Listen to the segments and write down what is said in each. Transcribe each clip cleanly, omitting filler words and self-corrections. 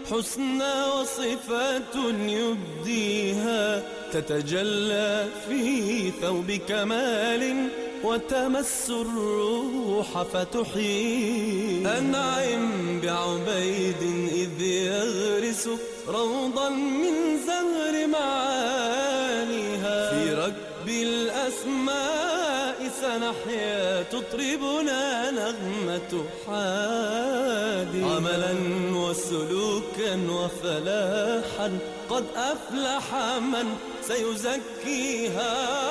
حسنى وصفات يبديها تتجلى في ثوب كمال وتمس الروح فتحيي. أنعم بعبيد إذ يغرس روضا من زهر معانيها. في ركب الأسماء سنحيا تطربنا نغمة حادي. عملا وسلوكا وفلاحا قد أفلح من سيزكيها.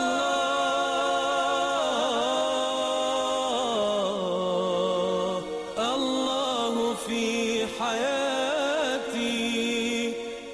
الله في حياتي.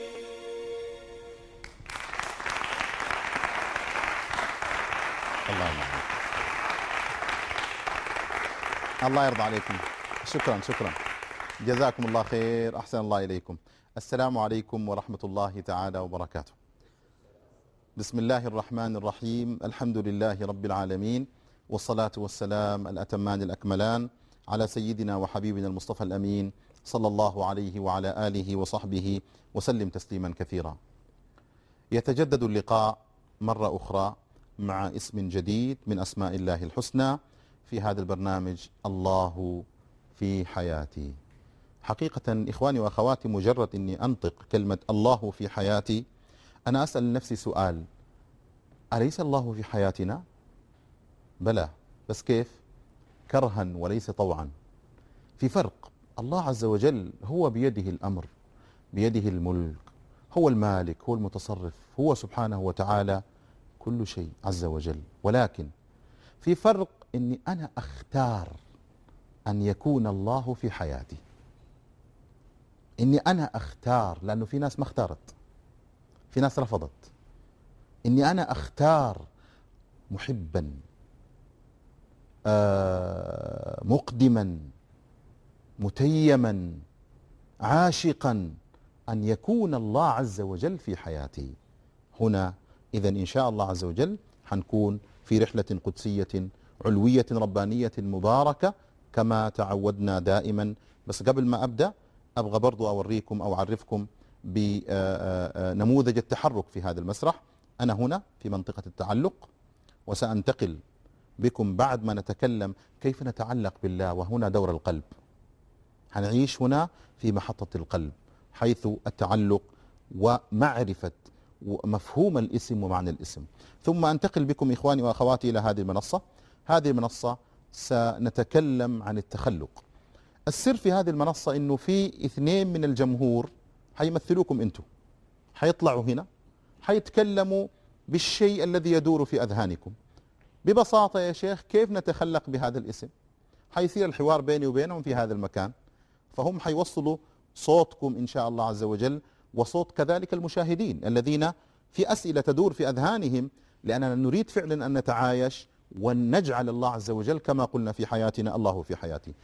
الله يرضى عليكم. شكرا جزاكم الله خير، أحسن الله إليكم. السلام عليكم ورحمة الله تعالى وبركاته. بسم الله الرحمن الرحيم، الحمد لله رب العالمين، والصلاة والسلام الأتمان الأكملان على سيدنا وحبيبنا المصطفى الأمين صلى الله عليه وعلى آله وصحبه وسلم تسليما كثيرا. يتجدد اللقاء مرة أخرى مع اسم جديد من أسماء الله الحسنى في هذا البرنامج الله في حياتي. حقيقة إخواني وأخواتي، مجرد أني أنطق كلمة الله في حياتي أنا أسأل نفسي سؤال: أليس الله في حياتنا؟ بلى، بس كيف؟ كرها وليس طوعا. في فرق. الله عز وجل هو بيده الأمر، بيده الملك، هو المالك، هو المتصرف، هو سبحانه وتعالى كل شيء عز وجل. ولكن في فرق أني أنا أختار أن يكون الله في حياتي. إني أنا أختار، لأنه في ناس ما اختارت، في ناس رفضت. إني أنا أختار محبا مقدما متيما عاشقا أن يكون الله عز وجل في حياتي. هنا إذن إن شاء الله عز وجل حنكون في رحلة قدسية علوية ربانية مباركة كما تعودنا دائما. بس قبل ما أبدأ أبغى برضو أوريكم أو أعرفكم بنموذج التحرك في هذا المسرح. أنا هنا في منطقة التعلق، وسأنتقل بكم بعد ما نتكلم كيف نتعلق بالله، وهنا دور القلب. هنعيش هنا في محطة القلب، حيث التعلق ومعرفة مفهوم الاسم ومعنى الاسم. ثم أنتقل بكم إخواني وأخواتي إلى هذه المنصة. هذه المنصة سنتكلم عن التخلق. السر في هذه المنصة إنه في اثنين من الجمهور حيمثلوكم أنتم، حيطلعوا هنا، حيتكلموا بالشيء الذي يدور في أذهانكم. ببساطة يا شيخ كيف نتخلق بهذا الاسم؟ حيصير الحوار بيني وبينهم في هذا المكان، فهم حيوصلوا صوتكم إن شاء الله عز وجل وصوت كذلك المشاهدين الذين في أسئلة تدور في أذهانهم، لأننا نريد فعلا أن نتعايش ونجعل الله عز وجل كما قلنا في حياتنا الله في حياتي.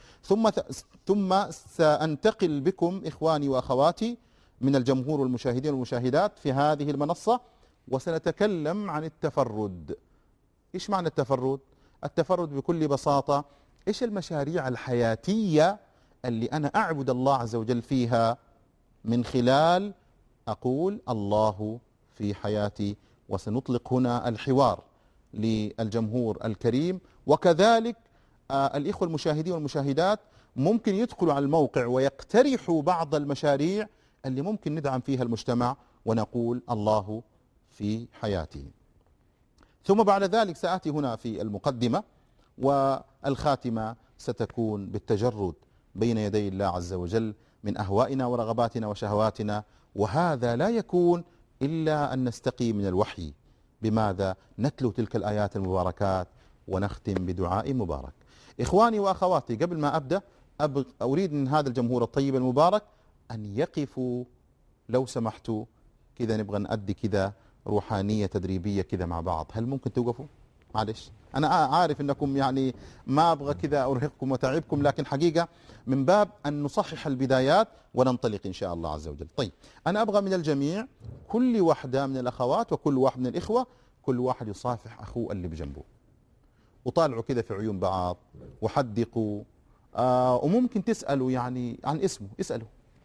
ثم سأنتقل بكم إخواني وأخواتي من الجمهور والمشاهدين والمشاهدات في هذه المنصة، وسنتكلم عن التفرد. إيش معنى التفرد؟ التفرد بكل بساطة إيش المشاريع الحياتية اللي أنا أعبد الله عز وجل فيها من خلال أقول الله في حياتي. وسنطلق هنا الحوار للجمهور الكريم، وكذلك الإخوة المشاهدين والمشاهدات ممكن يدخلوا على الموقع ويقترحوا بعض المشاريع اللي ممكن ندعم فيها المجتمع ونقول الله في حياتي. ثم بعد ذلك سآتي هنا في المقدمة، والخاتمة ستكون بالتجرد بين يدي الله عز وجل من أهوائنا ورغباتنا وشهواتنا، وهذا لا يكون إلا أن نستقي من الوحي. بماذا؟ نتلو تلك الآيات المباركات ونختم بدعاء مبارك. إخواني وأخواتي، قبل ما أبدأ أريد من هذا الجمهور الطيب المبارك أن يقفوا لو سمحتوا كذا، نبغى نأدي كذا روحانية تدريبية كذا مع بعض. هل ممكن توقفوا؟ معلش أنا عارف أنكم يعني ما أبغى كذا أرهقكم وتعبكم، لكن حقيقة من باب أن نصحح البدايات وننطلق إن شاء الله عز وجل. طيب أنا أبغى من الجميع، كل واحدة من الأخوات وكل واحد من الإخوة، كل واحد يصافح أخوه اللي بجنبه، وطالعوا كذا في عيون بعض وحدقوا. وممكن تسألوا يعني عن اسمه، اسألوا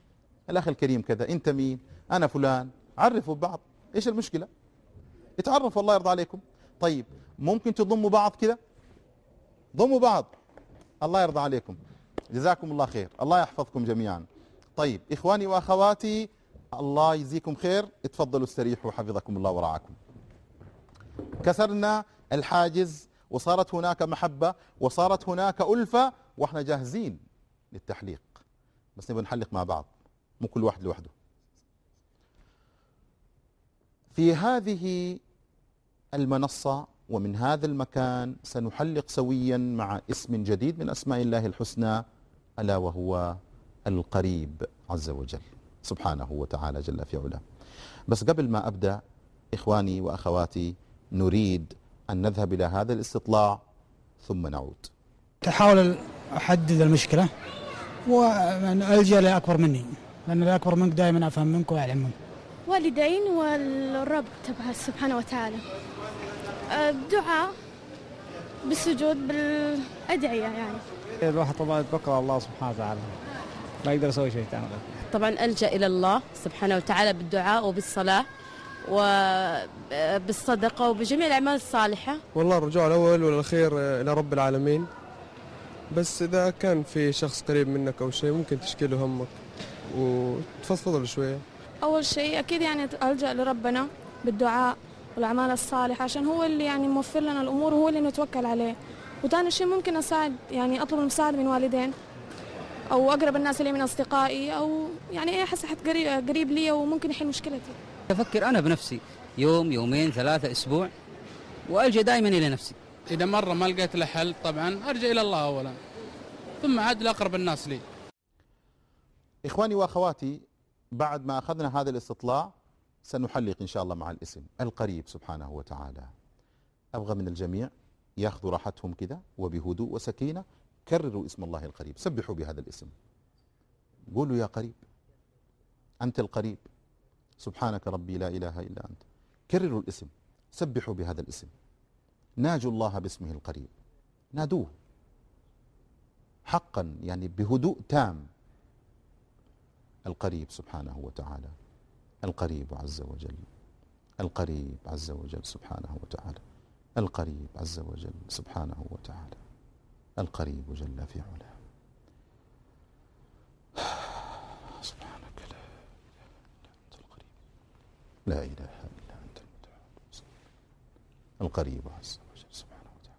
الأخ الكريم كذا، أنت مين؟ أنا فلان. عرفوا بعض، إيش المشكلة؟ اتعرفوا الله يرضى عليكم. طيب ممكن تضموا بعض كذا، ضموا بعض، الله يرضى عليكم، جزاكم الله خير، الله يحفظكم جميعا. طيب إخواني وأخواتي الله يجزيكم خير، اتفضلوا استريحوا حفظكم الله ورعاكم. كسرنا الحاجز وصارت هناك محبة وصارت هناك ألفة، واحنا جاهزين للتحليق، بس نبغى نحلق مع بعض مو كل واحد لوحده. في هذه المنصة ومن هذا المكان سنحلق سويا مع اسم جديد من أسماء الله الحسنى، ألا وهو القريب عز وجل سبحانه وتعالى جل في علاه. بس قبل ما أبدأ إخواني وأخواتي نريد أن نذهب إلى هذا الاستطلاع ثم نعود. أحاول أحدد المشكلة وألجأ لأكبر مني، لأن الأكبر منك دائما أفهم منك وأعلم منك. والدين والرب تبع سبحانه وتعالى، الدعاء بالسجود بالأدعية يعني. الواحد طبعا يتوكل على الله سبحانه وتعالى، ما يقدر يسوي شيء ثاني. طبعا ألجأ إلى الله سبحانه وتعالى بالدعاء وبالصلاة وبالصدقة وبجميع الأعمال الصالحة. والله الرجوع الأول والأخير إلى رب العالمين، بس إذا كان في شخص قريب منك أو شيء ممكن تشكي له همك وتفضفض له شوية. أول شيء أكيد يعني ألجأ لربنا بالدعاء والأعمال الصالحة، عشان هو اللي يعني موفر لنا الأمور وهو اللي نتوكل عليه. وثاني شيء ممكن أساعد، يعني أطلب المساعدة من والدين أو أقرب الناس اللي من أصدقائي، أو يعني أي أحد قريب لي وممكن يحل مشكلتي. أفكر أنا بنفسي يوم يومين ثلاثة أسبوع، وألجأ دائما إلى نفسي. إذا مرة ما لقيت له حل طبعا أرجع إلى الله أولا، ثم عاد لأقرب الناس لي. إخواني وأخواتي بعد ما أخذنا هذا الاستطلاع سنحلق إن شاء الله مع الاسم القريب سبحانه وتعالى. أبغى من الجميع ياخذوا راحتهم كذا وبهدوء وسكينة، كرروا اسم الله القريب، سبحوا بهذا الاسم، قولوا يا قريب أنت القريب، سبحانك ربي لا إله إلا أنت. كرروا الاسم، سبحوا بهذا الاسم، ناجوا الله باسمه القريب، نادوه حقا يعني بهدوء تام. القريب سبحانه وتعالى، القريب عز وجل، القريب عز وجل سبحانه وتعالى، القريب عز وجل سبحانه وتعالى، القريب جل في علاه. سبحانك لا أنت القريب لا إله إلا أنت المتعال، القريب عز وجل سبحانه وتعالى.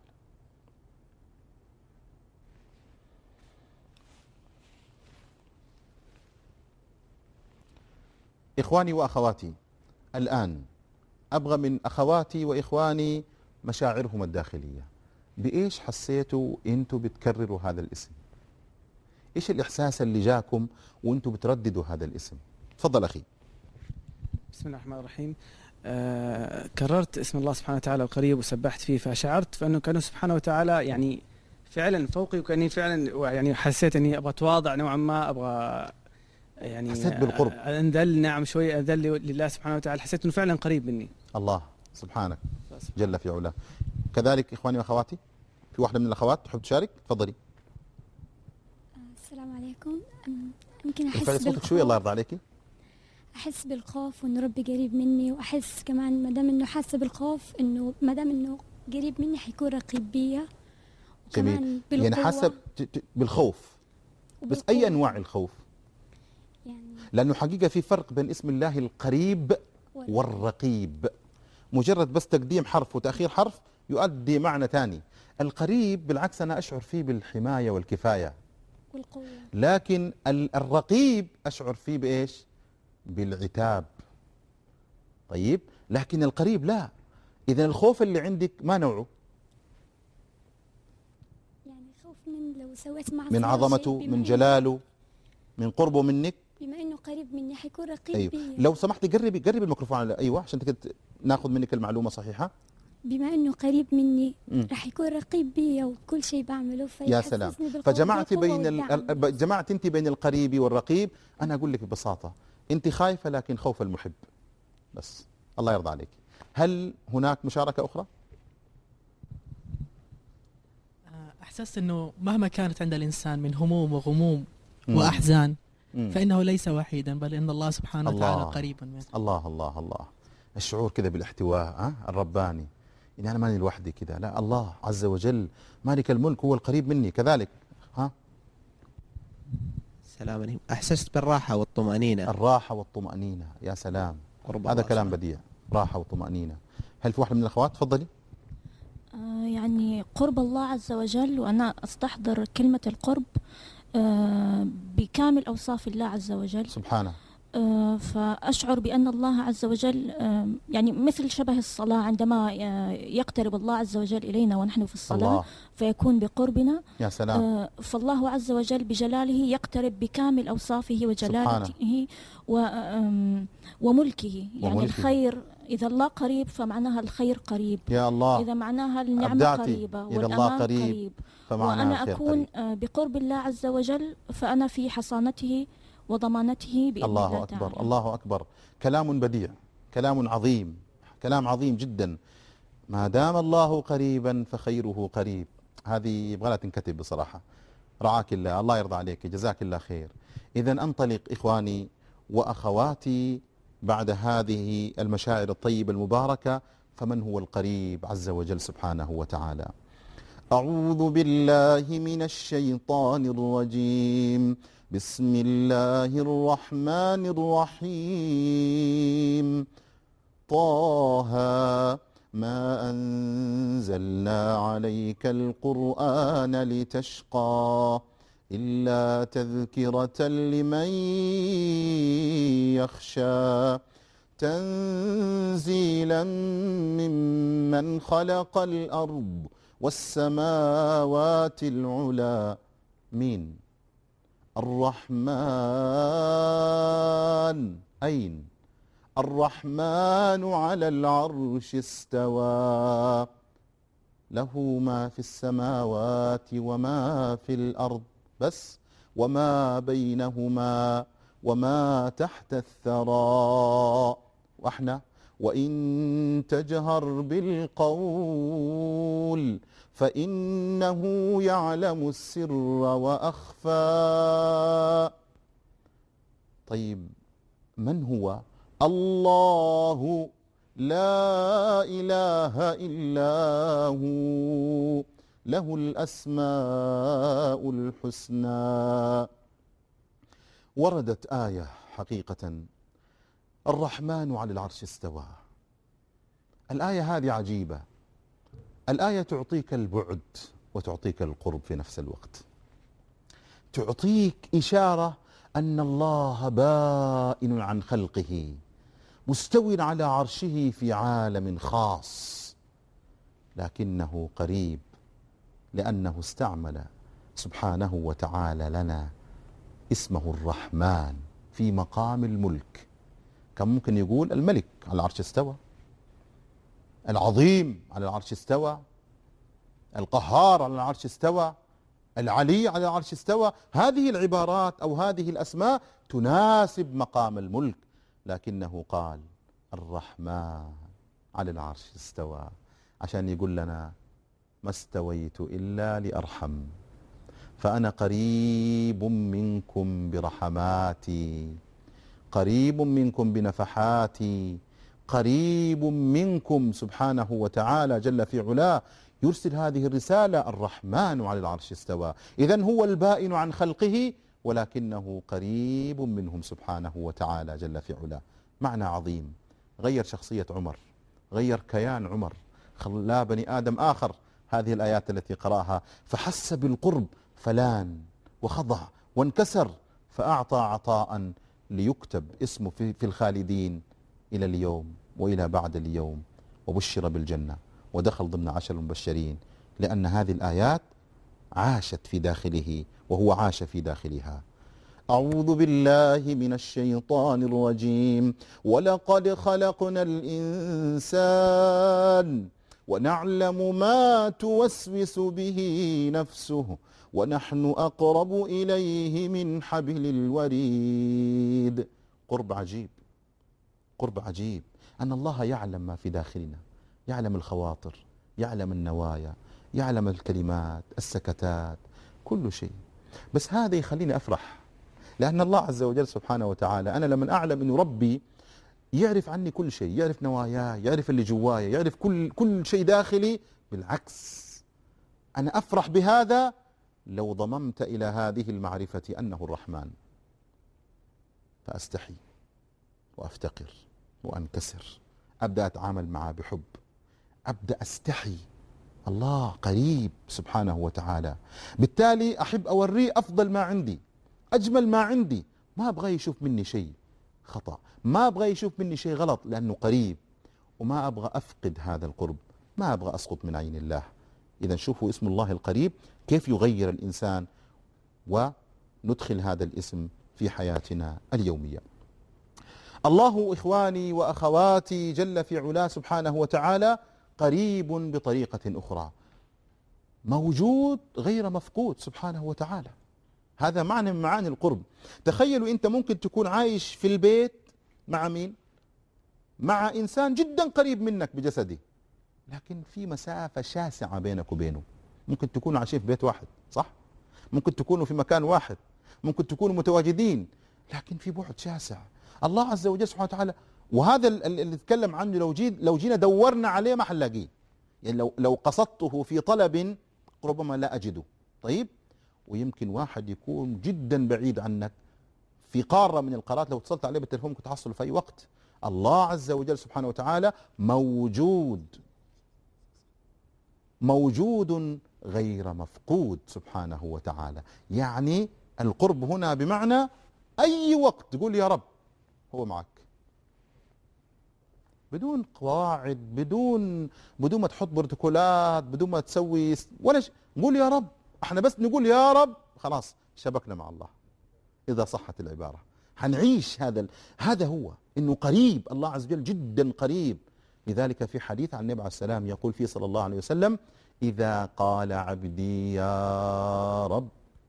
إخواني وأخواتي الآن أبغى من أخواتي وإخواني مشاعرهم الداخلية. بإيش حسيتوا أنتوا بتكرروا هذا الاسم؟ إيش الإحساس اللي جاكم وأنتوا بترددوا هذا الاسم؟ تفضل أخي. بسم الله الرحمن الرحيم. كررت اسم الله سبحانه وتعالى القريب وسبحت فيه، فشعرت فأنه كانه سبحانه وتعالى يعني فعلا فوقي، وكأني فعلا يعني حسيت أني أبغى أتواضع نوعا ما، أبغى يعني حسيت بالقرب، أنذل، نعم شوي أذل لله سبحانه وتعالى، حسيت أنه فعلا قريب مني الله سبحانك جل في علاه. كذلك إخواني وأخواتي، في واحدة من الأخوات تحب تشارك؟ تفضلي. السلام عليكم. يمكن أحس ارفعي صوتك شوي الله يرضى عليكي. أحس بالخوف وإنه ربي قريب مني، وأحس كمان ما دام إنه حاسة بالخوف إنه ما دام إنه قريب مني حيكون رقيب بيا. جميل، يعني حاسة بالخوف، بس أي أنواع الخوف؟ يعني لأنه حقيقة في فرق بين اسم الله القريب والرقيب. مجرد بس تقديم حرف وتأخير حرف يؤدي معنى ثاني. القريب بالعكس أنا أشعر فيه بالحماية والكفاية والقوة، لكن الرقيب أشعر فيه بإيش؟ بالعتاب. طيب لكن القريب لا. إذن الخوف اللي عندك ما نوعه؟ يعني خوف من لو سويت معصية، من عظمته، من جلاله، من قربه منك. بما إنه قريب مني حيكون رقيب أيوه. بي. لو سمحتي قربي الميكروفون على أيوه عشان ناخذ منك المعلومة صحيحة. بما إنه قريب مني راح يكون رقيب بي وكل شيء بعمله، يا سلام. فجمعتي جمعت أنت بين القريب والرقيب. أنا أقول لك ببساطة أنت خايفة لكن خوف المحب بس. الله يرضى عليك. هل هناك مشاركة أخرى؟ أحسست أنه مهما كانت عند الإنسان من هموم وغموم وأحزان، فإنه ليس وحيدا، بل إن الله سبحانه وتعالى قريبا منه. الله الله الله، الشعور كذا بالاحتواء الرباني، يعني أنا ماني لوحدي كذا، لا، الله عز وجل مالك الملك هو القريب مني كذلك. السلام عليكم. أحسست بالراحة والطمأنينة. الراحة والطمأنينة، يا سلام، هذا كلام بديع، راحة وطمأنينة. هل في واحدة من الأخوات؟ تفضلي. يعني قرب الله عز وجل، وأنا أستحضر كلمة القرب بكامل أوصاف الله عز وجل سبحانه. فأشعر بأن الله عز وجل يعني مثل شبه الصلاة، عندما يقترب الله عز وجل إلينا ونحن في الصلاة الله. فيكون بقربنا. يا سلام. فالله عز وجل بجلاله يقترب بكامل أوصافه وجلاله وملكه، يعني الخير إذا الله قريب فمعناها الخير قريب، يا الله. إذا معناها النعمة قريبة والأمان قريب، وأنا أكون بقرب الله عز وجل فأنا في حصانته وضمانته بإذن الله تعالى. الله أكبر، الله أكبر، كلام بديع، كلام عظيم، كلام عظيم جدا. ما دام الله قريبا فخيره قريب. هذه يبغى لها تنكتب بصراحة. رعاك الله، الله يرضى عليك، جزاك الله خير. إذا أنطلق إخواني وأخواتي بعد هذه المشاعر الطيبة المباركة، فمن هو القريب عز وجل سبحانه وتعالى؟ أعوذ بالله من الشيطان الرجيم. بسم الله الرحمن الرحيم. طه ما أنزلنا عليك القرآن لتشقى إلا تذكرة لمن يخشى تنزيلا ممن خلق الأرض والسماوات العلى. مين؟ الرحمن. أين؟ الرحمن على العرش استوى، له ما في السماوات وما في الأرض، بس وما بينهما وما تحت الثرى. وإحنا وإن تجهر بالقول فإنه يعلم السر وأخفى. طيب، من هو؟ الله لا إله إلا هو، له الأسماء الحسنى. وردت آية حقيقة، الرحمن على العرش استوى. الآية هذه عجيبة. الآية تعطيك البعد وتعطيك القرب في نفس الوقت، تعطيك إشارة أن الله بائن عن خلقه، مستو على عرشه في عالم خاص، لكنه قريب لأنه استعمل سبحانه وتعالى لنا اسمه الرحمن في مقام الملك. كان ممكن يقول الملك على العرش استوى، العظيم على العرش استوى، القهار على العرش استوى، العلي على العرش استوى. هذه العبارات أو هذه الأسماء تناسب مقام الملك، لكنه قال الرحمن على العرش استوى عشان يقول لنا ما استويت إلا لأرحم، فأنا قريب منكم برحماتي، قريب منكم بنفحاتي، قريب منكم سبحانه وتعالى جل في علاه. يرسل هذه الرسالة، الرحمن على العرش استوى. إذن هو البائن عن خلقه ولكنه قريب منهم سبحانه وتعالى جل في علاه. معنى عظيم، غير شخصية عمر، غير كيان عمر، خلا بني آدم آخر. هذه الآيات التي قرأها فحس بالقرب فلان وخضع وانكسر، فأعطى عطاء ليكتب اسمه في الخالدين إلى اليوم وإلى بعد اليوم، وبشر بالجنة ودخل ضمن 10 المبشرين، لأن هذه الآيات عاشت في داخله وهو عاش في داخلها. أعوذ بالله من الشيطان الرجيم. ولقد خلقنا الإنسان ونعلم ما توسوس به نفسه ونحن أقرب إليه من حبل الوريد. قرب عجيب، قرب عجيب، أن الله يعلم ما في داخلنا، يعلم الخواطر، يعلم النوايا، يعلم الكلمات، السكتات، كل شيء. بس هذا يخليني أفرح لأن الله عز وجل سبحانه وتعالى أنا لما أعلم أنه ربي يعرف عني كل شيء، يعرف نواياي، يعرف اللي جوايا، يعرف كل شيء داخلي، بالعكس أنا أفرح بهذا لو ضممت إلى هذه المعرفة أنه الرحمن، فأستحي وأفتقر وأنكسر، أبدأ أتعامل معه بحب، أبدأ أستحي. الله قريب سبحانه وتعالى، بالتالي أحب أوريه أفضل ما عندي، أجمل ما عندي، ما أبغى يشوف مني شيء خطأ، ما أبغى يشوف مني شيء غلط، لأنه قريب، وما أبغى أفقد هذا القرب، ما أبغى أسقط من عين الله. إذا شوفوا اسم الله القريب كيف يغير الإنسان، وندخل هذا الاسم في حياتنا اليومية. الله إخواني وأخواتي جل في علاه سبحانه وتعالى قريب بطريقة أخرى، موجود غير مفقود سبحانه وتعالى. هذا معنى من معاني القرب. تخيلوا أنت ممكن تكون عايش في البيت مع مين؟ مع إنسان جدا قريب منك بجسده، لكن في مسافة شاسعة بينك وبينه. ممكن تكونوا عايشين في بيت واحد، صح؟ ممكن تكونوا في مكان واحد، ممكن تكونوا متواجدين، لكن في بعد شاسع. الله عز وجل سبحانه وتعالى، وهذا اللي نتكلم عنه لو جينا دورنا عليه ما حنلاقيه، يعني لو قصدته في طلب ربما لا أجده. طيب، ويمكن واحد يكون جدا بعيد عنك في قارة من القارات، لو اتصلت عليه بالتليفون ممكن تحصله في أي وقت. الله عز وجل سبحانه وتعالى موجود غير مفقود سبحانه وتعالى. يعني القرب هنا بمعنى أي وقت تقول يا رب هو معك، بدون قواعد، بدون ما تحط بروتوكولات، بدون ما تسوي ولا شيء. نقول يا رب، احنا بس نقول يا رب خلاص شبكنا مع الله، إذا صحت العبارة. حنعيش هذا هو انه قريب، الله عز وجل جدا قريب. لذلك في حديث عن النبي عليه السلام يقول فيه صلى الله عليه وسلم: إذا قال عبدي يا رب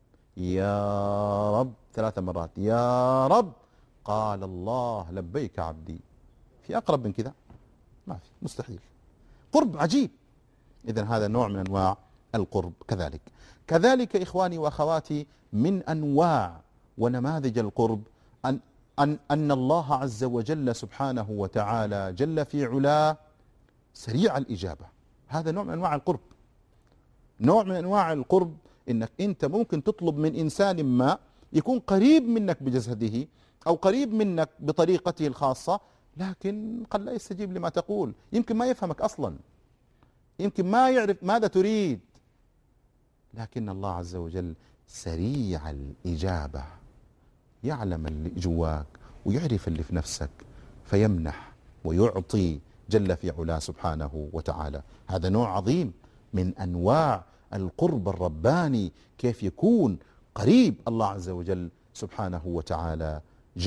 يا رب 3 مرات، يا رب، قال الله لبيك عبدي. في أقرب من كذا؟ ما في، مستحيل. قرب عجيب. إذن هذا نوع من أنواع القرب. كذلك إخواني وأخواتي من أنواع ونماذج القرب أن الله عز وجل سبحانه وتعالى جل في علاه سريع الإجابة. هذا نوع من أنواع القرب. نوع من أنواع القرب إنك أنت ممكن تطلب من إنسان ما يكون قريب منك بجسده أو قريب منك بطريقته الخاصة، لكن قد لا يستجيب لما تقول، يمكن ما يفهمك أصلا، يمكن ما يعرف ماذا تريد، لكن الله عز وجل سريع الإجابة، يعلم اللي جواك ويعرف اللي في نفسك، فيمنح ويعطي جل في علاه سبحانه وتعالى. هذا نوع عظيم من أنواع القرب الرباني، كيف يكون قريب الله عز وجل سبحانه وتعالى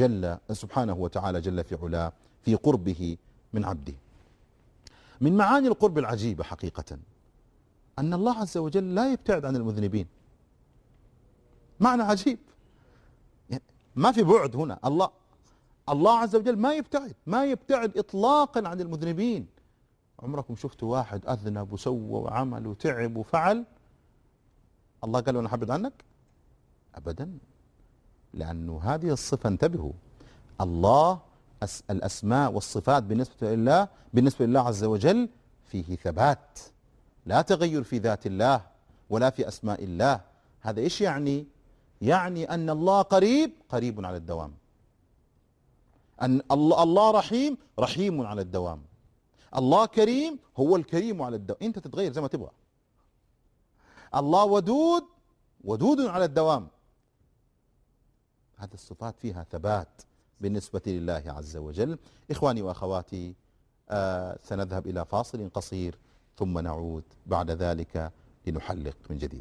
جل في علاه في قربه من عبده. من معاني القرب العجيبة حقيقة أن الله عز وجل لا يبتعد عن المذنبين. معنى عجيب، يعني ما في بعد هنا. الله عز وجل ما يبتعد إطلاقا عن المذنبين. عمركم شفتوا واحد أذنب وسوى وعمل وتعب وفعل الله قال له أنا حبعد عنك؟ أبدا، لأنه هذه الصفة، انتبهوا، الله الأسماء والصفات بالنسبة لله عز وجل فيه ثبات، لا تغير في ذات الله ولا في أسماء الله. هذا إيش يعني؟ يعني أن الله قريب على الدوام، أن الله رحيم على الدوام، الله كريم هو الكريم على الدوام، أنت تتغير زي ما تبغى. الله ودود على الدوام. هذه الصفات فيها ثبات بالنسبة لله عز وجل. إخواني وأخواتي، سنذهب إلى فاصل قصير ثم نعود بعد ذلك لنحلق من جديد.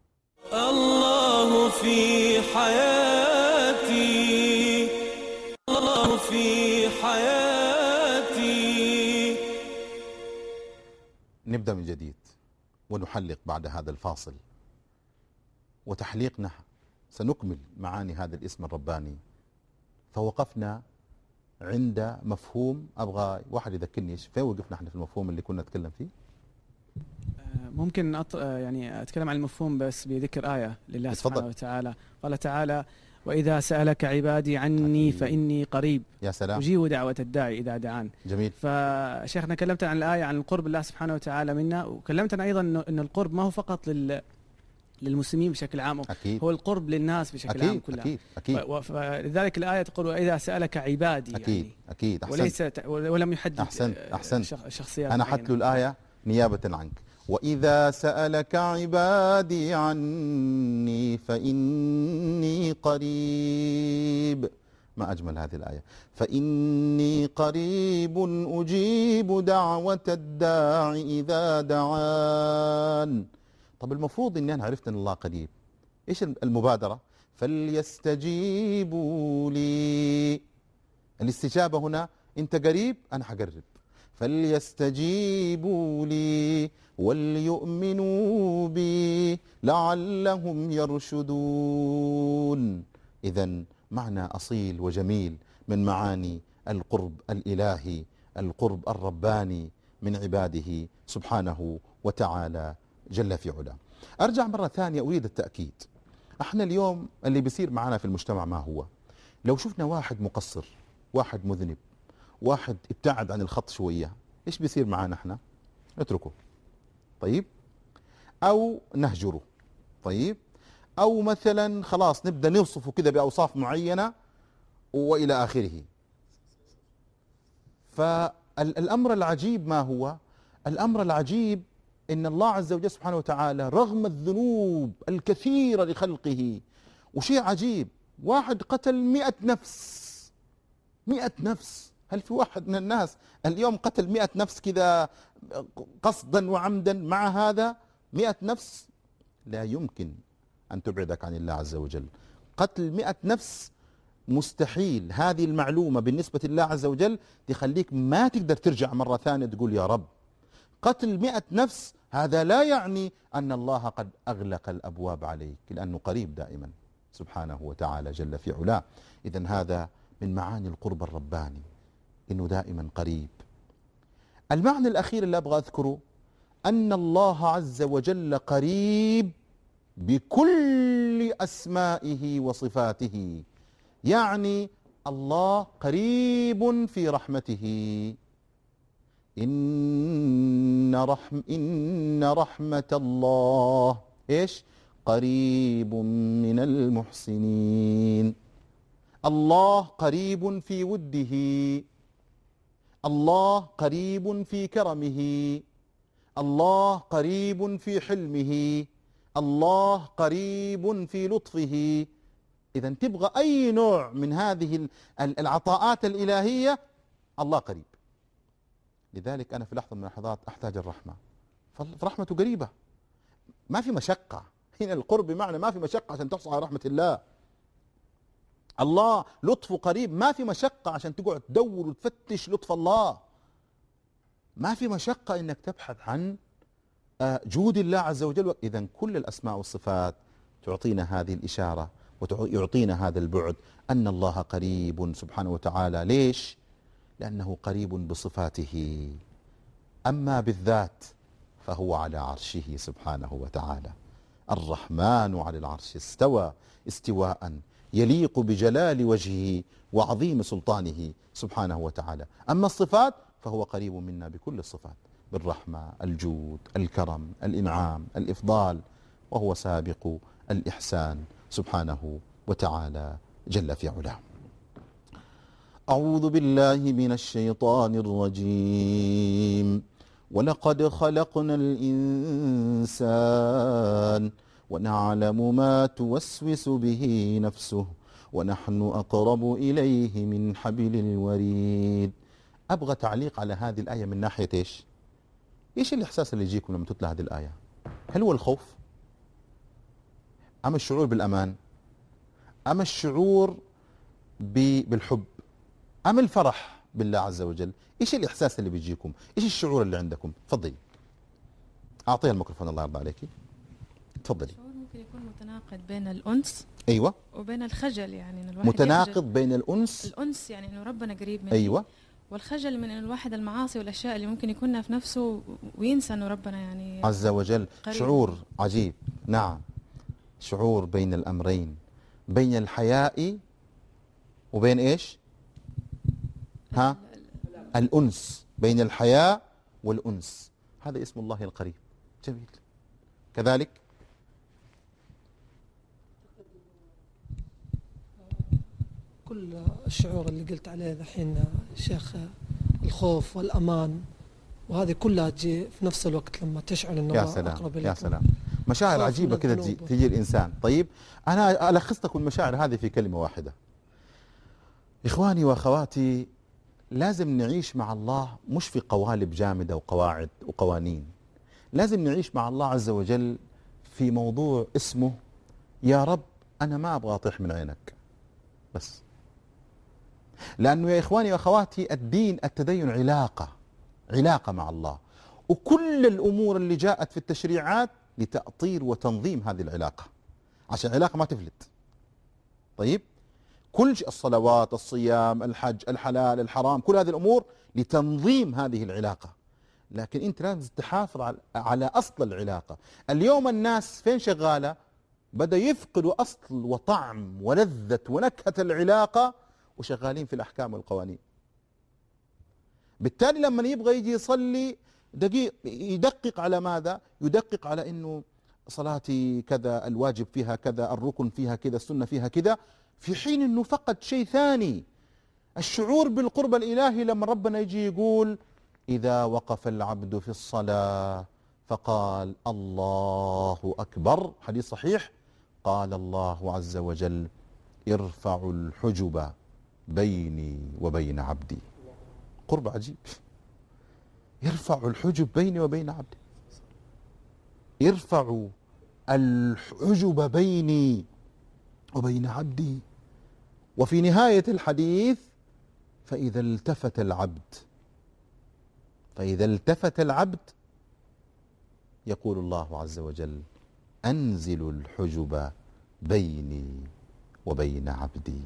الله في حياتي، الله في حياتي. نبدأ من جديد ونحلق بعد هذا الفاصل، وتحليقنا سنكمل معاني هذا الاسم الرباني. فوقفنا عند مفهوم، أبغى واحد يذكرني فين وقفنا احنا في المفهوم اللي كنا نتكلم فيه؟ ممكن يعني أتكلم عن المفهوم بس بذكر آية لله سبحانه وتعالى. قال تعالى: وإذا سألك عبادي عني فإني قريب يا سلام. أجيب دعوة الداعي إذا دعان. جميل. فشيخنا كلمتنا عن الآية عن القرب الله سبحانه وتعالى منا، وكلمتنا أيضا أن القرب ما هو فقط للمسلمين بشكل عام، أكيد. هو القرب للناس بشكل عام كلها. أكيد. فلذلك الآية تقول وإذا سألك عبادي. أكيد يعني أكيد. وليس ولم يحدد. أحسنت. شخصيات. أنا حتلو الآية نيابة عنك. وإذا سألك عبادي عني فإني قريب. ما أجمل هذه الآية، فإني قريب أجيب دعوة الداع إذا دعان. طب المفروض أني أنا عرفت أن الله قريب، إيش المبادرة؟ فليستجيبوا لي. الاستجابة هنا أنت قريب أنا حقرب، فليستجيبوا لي وليؤمنوا بي لعلهم يرشدون. إذن معنى أصيل وجميل من معاني القرب الإلهي، القرب الرباني من عباده سبحانه وتعالى جل في علاه. أرجع مرة ثانية أريد التأكيد. احنا اليوم اللي بيصير معنا في المجتمع ما هو؟ لو شفنا واحد مقصر، واحد مذنب، واحد ابتعد عن الخط شوية، ايش بيصير معنا احنا؟ نتركه، طيب، او نهجره، طيب، او مثلا خلاص نبدأ نوصفه كذا بأوصاف معينة والى آخره. فالأمر العجيب ما هو؟ الأمر العجيب إن الله عز وجل سبحانه وتعالى رغم الذنوب الكثيرة لخلقه، وشيء عجيب، واحد قتل 100 نفس، 100 نفس. هل في واحد من الناس اليوم قتل 100 نفس كذا قصدا وعمدا؟ مع هذا 100 نفس لا يمكن أن تبعدك عن الله عز وجل. قتل 100 نفس مستحيل. هذه المعلومة بالنسبة لله عز وجل تخليك ما تقدر ترجع مرة ثانية تقول يا رب. قتل 100 نفس هذا لا يعني أن الله قد أغلق الأبواب عليك، لأنه قريب دائما سبحانه وتعالى جل في علاه. إذن هذا من معاني القرب الرباني، إنه دائما قريب. المعنى الأخير اللي أبغى أذكره أن الله عز وجل قريب بكل أسمائه وصفاته. يعني الله قريب في رحمته. إن رحمة الله إيش؟ قريب من المحسنين. الله قريب في وده، الله قريب في كرمه، الله قريب في حلمه، الله قريب في لطفه. إذا تبغى أي نوع من هذه العطاءات الإلهية الله قريب. لذلك أنا في لحظة من اللحظات أحتاج الرحمة، فرحمته قريبة، ما في مشقة. هنا القرب بمعنى ما في مشقة عشان تحصل على رحمة الله. الله لطفه قريب، ما في مشقة عشان تقعد تدور وتفتش لطف الله. ما في مشقة إنك تبحث عن جود الله عز وجل. إذا كل الأسماء والصفات تعطينا هذه الإشارة ويعطينا هذا البعد أن الله قريب سبحانه وتعالى. ليش؟ لأنه قريب بصفاته، أما بالذات فهو على عرشه سبحانه وتعالى. الرحمن على العرش استوى استواء يليق بجلال وجهه وعظيم سلطانه سبحانه وتعالى. أما الصفات فهو قريب منا بكل الصفات، بالرحمة، الجود، الكرم، الإنعام، الإفضال، وهو سابق الإحسان سبحانه وتعالى جل في علاه. أعوذ بالله من الشيطان الرجيم. ولقد خلقنا الإنسان ونعلم ما توسوس به نفسه ونحن أقرب إليه من حبل الوريد. أبغى تعليق على هذه الآية من ناحية إيش؟ إيش الإحساس اللي يجيكم لما تتلى هذه الآية؟ هل هو الخوف؟ أم الشعور بالأمان؟ أم الشعور بالحب؟ أم الفرح بالله عز وجل؟ إيش الإحساس اللي بيجيكم؟ إيش الشعور اللي عندكم؟ تفضلي. أعطيها الميكروفون الله يرضى عليكي. تفضلي. الشعور ممكن يكون متناقض بين الأنس أيوة وبين الخجل، يعني إن الواحد متناقض بين الأنس يعني إنه ربنا قريب مني، أيوة، والخجل من إنه الواحد المعاصي والأشياء اللي ممكن يكونها في نفسه وينسى إنه ربنا يعني عز وجل قريب. شعور عجيب. نعم، شعور بين الأمرين، بين الحياء وبين إيش؟ ها؟ الأنس، بين الحياء والأنس، هذا اسم الله القريب. جميل. كذلك كل الشعور اللي قلت عليه الحين شيخ، الخوف والأمان، وهذه كلها تجي في نفس الوقت لما تشعر أنه يا سلام أقرب يا سلام، مشاعر عجيبة كذا تجي الإنسان. طيب أنا ألخص لكم المشاعر هذه في كلمة واحدة. إخواني وأخواتي، لازم نعيش مع الله مش في قوالب جامدة وقواعد وقوانين، لازم نعيش مع الله عز وجل في موضوع اسمه يا رب أنا ما أبغى أطيح من عينك بس. لأنه يا إخواني وأخواتي الدين التدين علاقة مع الله، وكل الأمور اللي جاءت في التشريعات لتأطير وتنظيم هذه العلاقة عشان العلاقة ما تفلت. طيب كل الصلوات، الصيام، الحج، الحلال، الحرام، كل هذه الأمور لتنظيم هذه العلاقة، لكن أنت لازم تحافظ على أصل العلاقة. اليوم الناس فين شغالة؟ بدأ يفقدوا أصل وطعم ولذة ونكهة العلاقة وشغالين في الأحكام والقوانين. بالتالي لما يبغى يجي يصلي دقيق يدقق على ماذا؟ يدقق على إنه صلاتي كذا، الواجب فيها كذا، الركن فيها كذا، السنة فيها كذا، في حين أنه فقد شيء ثاني، الشعور بالقرب الإلهي. لما ربنا يجي يقول إذا وقف العبد في الصلاة فقال الله أكبر، حديث صحيح، قال الله عز وجل ارفع الحجب بيني وبين عبدي. قرب عجيب، يرفع الحجب بيني وبين عبدي، يرفع الحجب بيني وبين عبدي. وفي نهاية الحديث فإذا التفت العبد يقول الله عز وجل أنزل الحجب بيني وبين عبدي.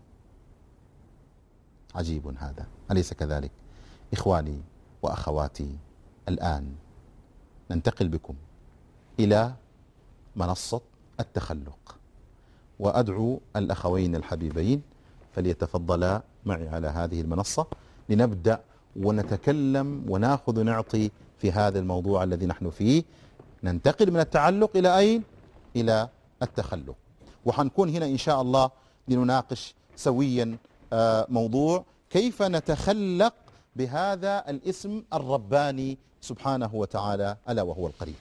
عجيب هذا، أليس كذلك؟ إخواني وأخواتي، الآن ننتقل بكم إلى منصة التخلق، وأدعو الأخوين الحبيبين فليتفضلا معي على هذه المنصة لنبدأ ونتكلم وناخذ ونعطي في هذا الموضوع الذي نحن فيه. ننتقل من التعلق إلى أين؟ إلى التخلق، وحنكون هنا إن شاء الله لنناقش سويا موضوع كيف نتخلق بهذا الاسم الرباني سبحانه وتعالى ألا وهو القريب.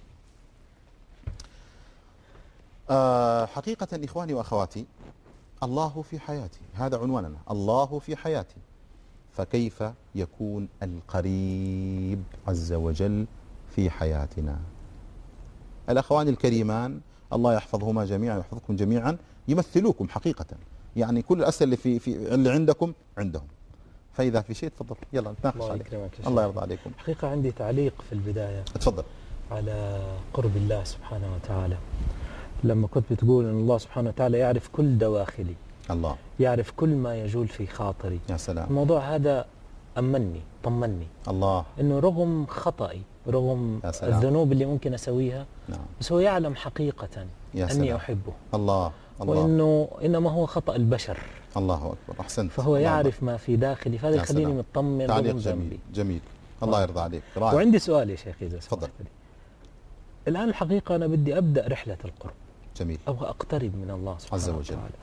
حقيقة إخواني وأخواتي، الله في حياتي، هذا عنواننا، الله في حياتي، فكيف يكون القريب عز وجل في حياتنا؟ الأخوان الكريمان الله يحفظهما جميعا ويحفظكم جميعا يمثلوكم حقيقة، يعني كل الأسئلة اللي عندكم عندهم، فإذا في شيء تفضل يلا نتناقش عليه. الله يرضى عليكم. حقيقة عندي تعليق في البداية، تفضل، على قرب الله سبحانه وتعالى. لما كنت بتقول أن الله سبحانه وتعالى يعرف كل دواخلي، الله يعرف كل ما يجول في خاطري. يا سلام. الموضوع هذا أمني طمني، الله، أنه رغم خطئي، رغم الذنوب اللي ممكن أسويها، نعم، بس هو يعلم حقيقة أني أحبه. الله الله. وأنه إنما هو خطأ البشر. الله أكبر، أحسنت. فهو يعرف ما في داخلي، فهذا يخليني مطمن. تعليق جميل جميل، الله يرضى عليك. رائع. وعندي سؤال يا شيخ إذا تفضل. الآن الحقيقة أنا بدي أبدأ رحلة القرب. جميل. أبغى أقترب من الله سبحانه عز وجل وتعالى.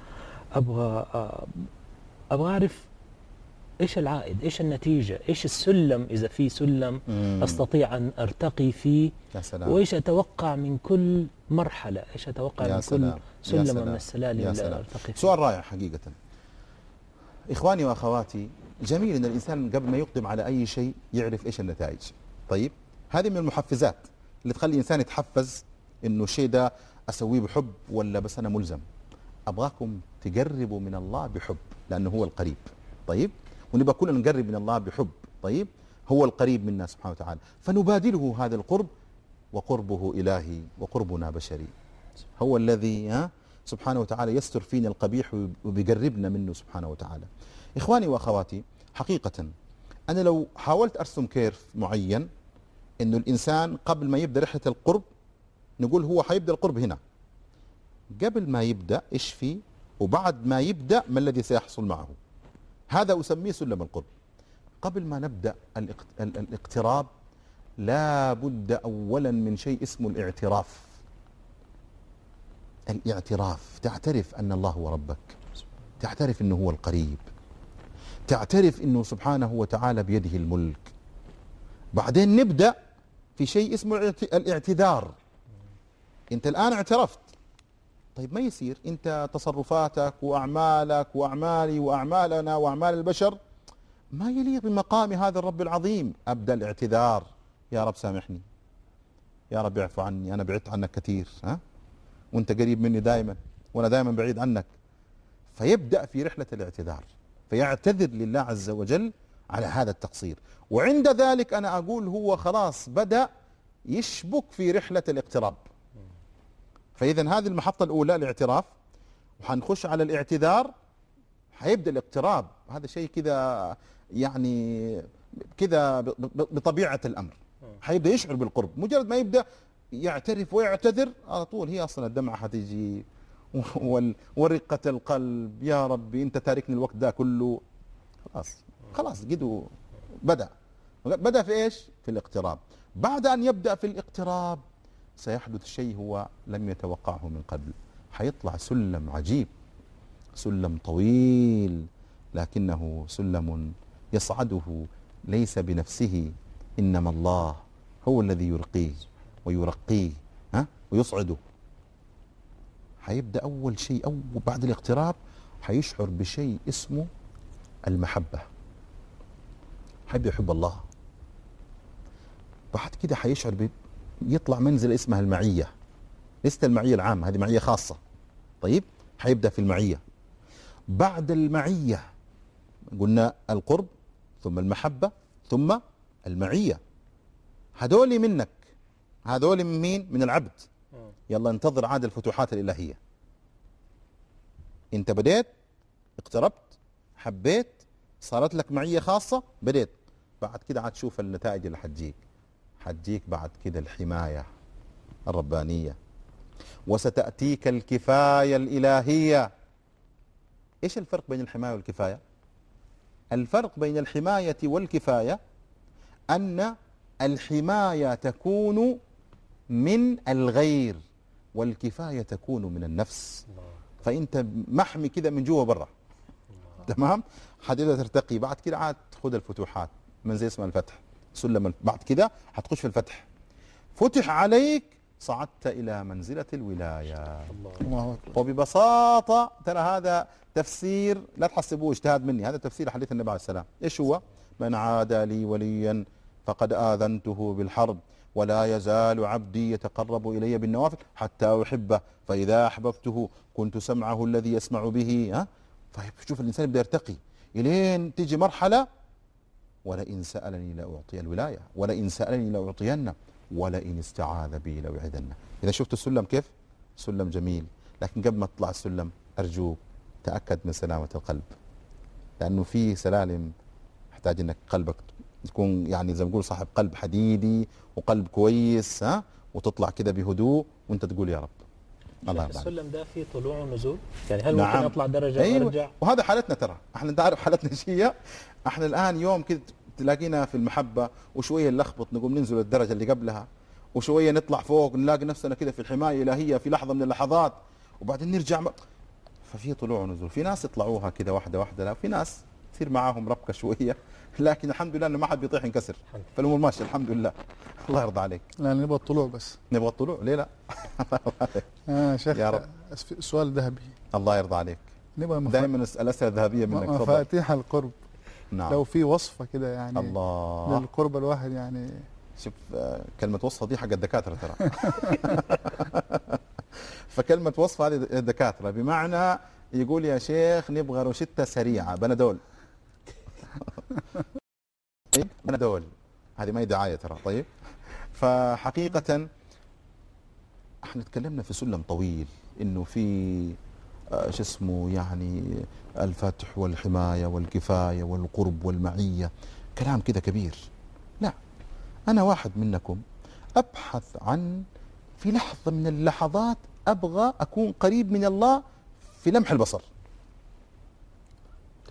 أبغى أعرف إيش العائد، إيش النتيجة، إيش السلم، إذا في سلم أستطيع أن أرتقي فيه. يا سلام. وإيش أتوقع من كل مرحلة، إيش أتوقع من كل سلم من السلالم اللي أرتقي فيه. سؤال رائع حقيقة. إخواني وأخواتي، جميل أن الإنسان قبل ما يقدم على أي شيء يعرف إيش النتائج. طيب هذه من المحفزات اللي تخلي الإنسان يتحفز إنه الشيء ده أسويه بحب ولا بس أنا ملزم. أبغاكم تقربوا من الله بحب لأنه هو القريب. طيب ونبقى كلنا نقرب من الله بحب. طيب هو القريب منا سبحانه وتعالى، فنبادله هذا القرب، وقربه إلهي وقربنا بشري. هو الذي سبحانه وتعالى يستر فينا القبيح وبيقربنا منه سبحانه وتعالى. إخواني وأخواتي، حقيقة أنا لو حاولت أرسم كيرف معين إنه الإنسان قبل ما يبدأ رحلة القرب، نقول هو حيبدأ القرب هنا، قبل ما يبدأ إيش فيه؟ وبعد ما يبدأ ما الذي سيحصل معه. هذا أسميه سلم القرب. قبل ما نبدأ الاقتراب لا بد أولا من شيء اسمه الاعتراف. الاعتراف، تعترف أن الله هو ربك، تعترف أنه هو القريب، تعترف أنه سبحانه وتعالى بيده الملك. بعدين نبدأ في شيء اسمه الاعتذار. أنت الآن اعترفت، طيب ما يصير أنت تصرفاتك وأعمالك وأعمالي وأعمالنا وأعمال البشر ما يليق بمقام هذا الرب العظيم. أبدأ الاعتذار، يا رب سامحني، يا رب اعفو عني، أنا بعدت عنك كثير، وأنت قريب مني دائما وأنا دائما بعيد عنك. فيبدأ في رحلة الاعتذار، فيعتذر لله عز وجل على هذا التقصير. وعند ذلك أنا أقول هو خلاص بدأ يشبك في رحلة الاقتراب. فإذا هذه المحطة الأولى الاعتراف، وحنخش على الاعتذار، حيبدأ الاقتراب. هذا شيء كذا يعني كذا بطبيعة الأمر، حيبدأ يشعر بالقرب. مجرد ما يبدأ يعترف ويعتذر على طول هي أصلا الدمعة حتيجي ورقة القلب، يا ربي أنت تاركني الوقت ده كله. خلاص قدوا بدأ في إيش؟ في الاقتراب. بعد أن يبدأ في الاقتراب سيحدث شيء هو لم يتوقعه من قبل. حيطلع سلم عجيب، سلم طويل، لكنه سلم يصعده ليس بنفسه، إنما الله هو الذي يرقيه ويرقيه ويصعده. حيبدأ أول شيء أو بعد الاقتراب حيشعر بشيء اسمه المحبة. حيبدأ يحب الله. بعد كده حيشعر يطلع منزل اسمها المعية. ليست المعية العامة، هذه معية خاصة. طيب حيبدأ في المعية. بعد المعية قلنا القرب ثم المحبة ثم المعية. هذول منك، هذول من مين؟ من العبد. يلا انتظر عاد الفتوحات الإلهية. انت بديت، اقتربت، حبيت، صارت لك معية خاصة، بديت. بعد كده عاد تشوف النتائج اللي حتجيك بعد كده الحماية الربانية، وستأتيك الكفاية الإلهية. ايش الفرق بين الحماية والكفاية؟ الفرق بين الحماية والكفاية أن الحماية تكون من الغير والكفاية تكون من النفس. فأنت محمي كده من جوا برا، تمام؟ حتبدأ ترتقي. بعد كده عاد خذ الفتوحات، منزل اسمها الفتح، سلم. بعد كده حتخش في الفتح، فتح عليك، صعدت إلى منزلة الولاية. الله أكبر. وببساطة ترى هذا تفسير، لا تحسبوه اجتهاد مني، هذا تفسير حديث النبي عليه السلام. ايش هو؟ من عادى لي وليا فقد آذنته بالحرب ولا يزال عبدي يتقرب إلي بالنوافل حتى أحبه فإذا أحببته كنت سمعه الذي يسمع به. فشوف الإنسان يبدأ يرتقي إلين تيجي مرحلة ولئن سألني لأعطي الولاية، ولئن سألني لأعطينه، ولئن استعاذ بي لأعيذنه. إذا شفت السلم كيف؟ سلم جميل. لكن قبل ما تطلع السلم أرجوك تأكد من سلامة القلب، لأنه في سلالم يحتاج أنك قلبك تكون يعني زي ما نقول صاحب قلب حديدي وقلب كويس، وتطلع كده بهدوء وانت تقول يا رب. الله يرضى عليك. السلم ده فيه طلوع ونزول، يعني هل ممكن اطلع درجه وارجع؟ وهذا حالتنا ترى، احنا انت عارف حالتنا ايش هي؟ احنا الان يوم كده تلاقينا في المحبه وشويه نلخبط نقوم ننزل الدرجه اللي قبلها، وشويه نطلع فوق نلاقي نفسنا كده في الحمايه الالهيه في لحظه من اللحظات، وبعدين نرجع ففي طلوع ونزول. في ناس يطلعوها كده واحده واحده، لا في ناس تصير معاهم ربكه شويه، لكن الحمد لله انه ما حد بيطيح ينكسر، فالامور ماشيه الحمد لله. الله يرضى عليك. لا نبغى الطلوع بس. نبغى الطلوع ليه لا؟ الله يرضى عليك. شيخ يا رب. سؤال ذهبي. الله يرضى عليك. نبغى دائما الاسئله الذهبيه منك. مفاتيح القرب. نعم. لو في وصفه كده يعني الله للقرب الواحد يعني. شوف كلمه وصفه دي حق الدكاتره ترى. فكلمه وصفه هذه الدكاتره بمعنى يقول يا شيخ نبغى روشته سريعه بنادول. بنادول هذه ما هي دعايه ترى. طيب فحقيقه احنا تكلمنا في سلم طويل انه في شو اسمه يعني الفتح والحمايه والكفايه والقرب والمعيه، كلام كذا كبير. لا انا واحد منكم ابحث عن في لحظه من اللحظات ابغى اكون قريب من الله في لمح البصر.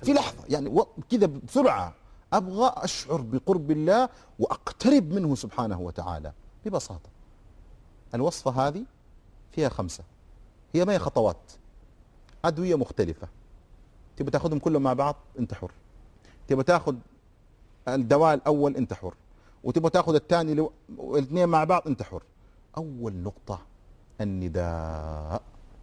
في لحظة يعني كذا بسرعة أبغى أشعر بقرب الله وأقترب منه سبحانه وتعالى ببساطة. الوصفة هذه فيها 5، هي ما هي خطوات، أدوية مختلفة، تبغى تاخذهم كلهم مع بعض أنت حر، تبغى تاخذ الدواء الأول أنت حر، وتبغى تاخذ الثاني الاثنين مع بعض أنت حر. أول نقطة النداء،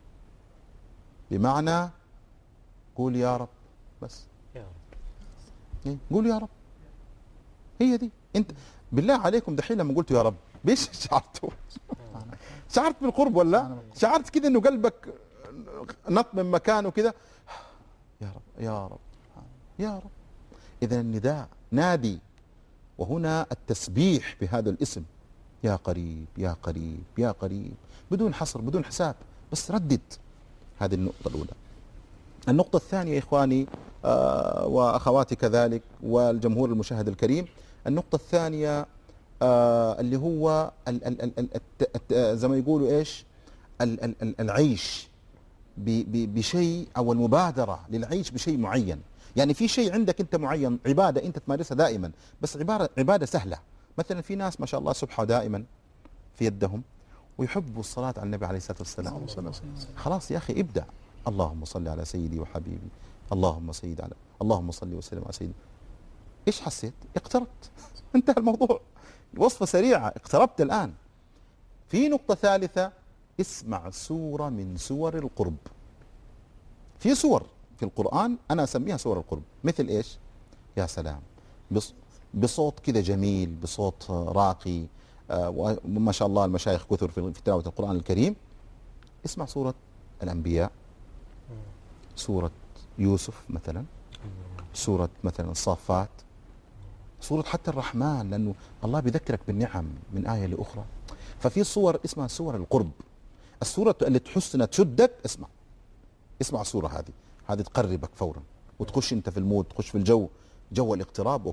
بمعنى قول يا رب، بس يا رب، قول يا رب، هي دي. انت بالله عليكم دحين لما قلت يا رب بيش شعرتوا؟ شعرت بالقرب ولا شعرت كده انه قلبك نط من مكانه كده؟ يا رب يا رب يا رب. اذا النداء نادي، وهنا التسبيح بهذا الاسم، يا قريب يا قريب يا قريب، بدون حصر بدون حساب، بس ردد. هذه النقطة الأولى. النقطة الثانية يا إخواني وأخواتي كذلك والجمهور المشاهد الكريم، النقطة الثانية اللي هو زي ما يقولوا إيش، العيش بشيء، أو المبادرة للعيش بشيء معين. يعني في شيء عندك أنت معين، عبادة أنت تمارسها دائما، بس عبادة سهلة. مثلا في ناس ما شاء الله سبحة دائما في يدهم ويحبوا الصلاة على النبي عليه الصلاة والسلام. خلاص يا أخي ابدأ، اللهم صل على سيدي وحبيبي، اللهم صل وسلم على سيدي. ايش حسيت؟ اقتربت. انتهى الموضوع. وصفة سريعة، اقتربت الآن. في نقطة ثالثة، اسمع سورة من سور القرب. في سور في القرآن أنا أسميها سور القرب، مثل ايش؟ يا سلام، بصوت كذا جميل، بصوت راقي، وما شاء الله المشايخ كثر في تلاوة القرآن الكريم. اسمع سورة الأنبياء، سورة يوسف مثلا، سورة مثلا الصافات، سورة حتى الرحمن، لأنه الله بيذكرك بالنعم من آية لأخرى. ففي صور اسمها سور القرب، السورة اللي تحس انها تشدك. اسمع السورة هذه تقربك فورا، وتخش انت في المود، تخش في جو الاقتراب.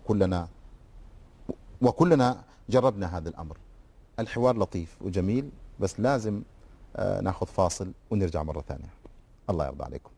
وكلنا جربنا هذا الأمر. الحوار لطيف وجميل، بس لازم ناخذ فاصل ونرجع مرة ثانية. الله يرضى عليكم.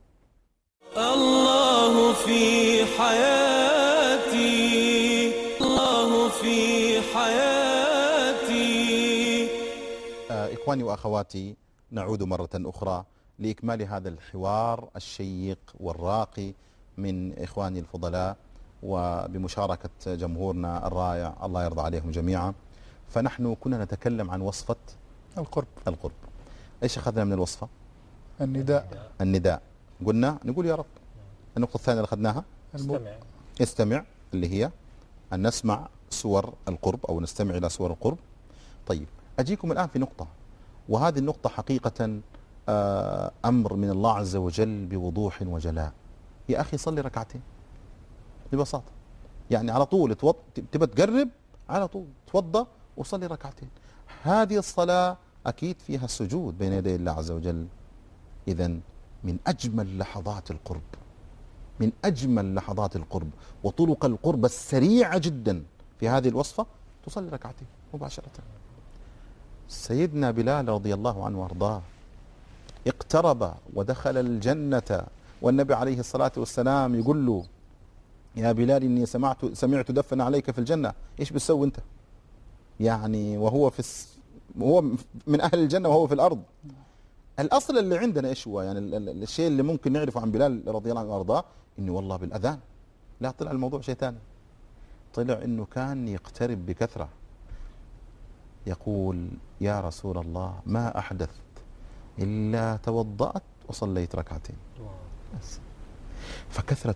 الله في حياتي، الله في حياتي. إخواني وأخواتي، نعود مرة أخرى لإكمال هذا الحوار الشيق والراقي من إخواني الفضلاء، وبمشاركة جمهورنا الرائع، الله يرضى عليهم جميعا. فنحن كنا نتكلم عن وصفة القرب. ايش اخذنا من الوصفة؟ النداء. قلنا نقول يا رب. النقطة الثانية اللي اخذناها استمع، اللي هي ان نسمع سور القرب او نستمع الى سور القرب. طيب اجيكم الان في نقطة، وهذه النقطة حقيقة امر من الله عز وجل بوضوح وجلاء. يا اخي صلي ركعتين ببساطة، يعني على طول تبى تقرب، على طول توضى وصلي ركعتين. هذه الصلاة أكيد فيها السجود بين يدي الله عز وجل. إذن من أجمل لحظات القرب، من أجمل لحظات القرب وطرق القرب السريعة جدا في هذه الوصفة، تصلي ركعتين مباشرة. سيدنا بلال رضي الله عنه وارضاه اقترب ودخل الجنة، والنبي عليه الصلاة والسلام يقول له يا بلال إني سمعت دفن عليك في الجنة. إيش بتسوي أنت؟ يعني وهو وهو من أهل الجنة وهو في الأرض. الأصل اللي عندنا إيش هو؟ يعني الشيء اللي ممكن نعرفه عن بلال رضي الله عنه وارضاه إنه والله بالأذان. لا، طلع الموضوع شيء ثاني. طلع إنه كان يقترب بكثرة، يقول يا رسول الله ما أحدثت إلا توضأت وصليت ركعتين. فكثرة